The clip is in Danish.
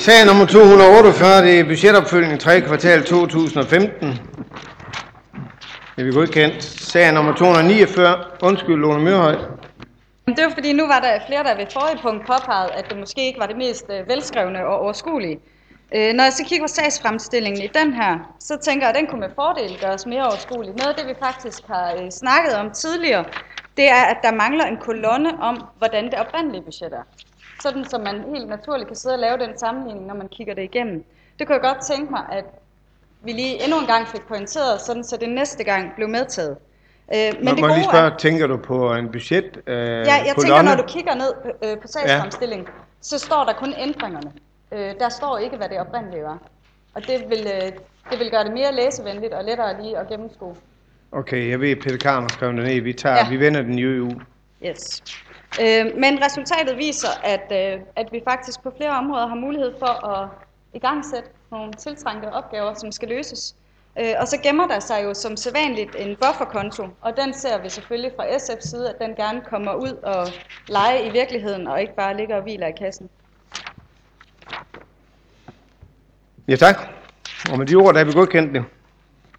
Sag nummer 248, det er budgetopfølgning 3. kvartal 2015. Det er godkendt. Sag nummer 249. Undskyld, Lone Mørhøj. Det var fordi, nu var der flere, der ved forrige punkt påpegede, at det måske ikke var det mest velskrevne og overskuelige. Når jeg så kigger på sagsfremstillingen i den her, så tænker jeg, at den kunne med fordel gøres mere overskuelig. Noget af det, vi faktisk har snakket om tidligere, det er, at der mangler en kolonne om, hvordan det oprindelige budget er. Sådan, så man helt naturligt kan sidde og lave den sammenligning, når man kigger det igennem. Det kunne jeg godt tænke mig, at vi lige endnu en gang fik pointeret, sådan, så det næste gang blev medtaget. Men det gode lige spørge, tænker du på en budget? Jeg tænker, når du kigger ned på sagsfremstillingen, så står der kun ændringerne. Der står ikke, hvad det oprindelige var. Og det vil gøre det mere læsevenligt og lettere lige at gennemskue. Okay, jeg ved, Peter Karn har skrevet det ned. Vi vender den i EU. Yes. Men resultatet viser, at vi faktisk på flere områder har mulighed for at igangsætte nogle tiltrængte opgaver, som skal løses. Og så gemmer der sig jo som sædvanligt en bufferkonto, og den ser vi selvfølgelig fra SF's side, at den gerne kommer ud og lege i virkeligheden, og ikke bare ligger og hviler i kassen. Ja, tak. Og med de ord, der er vi godkendt det.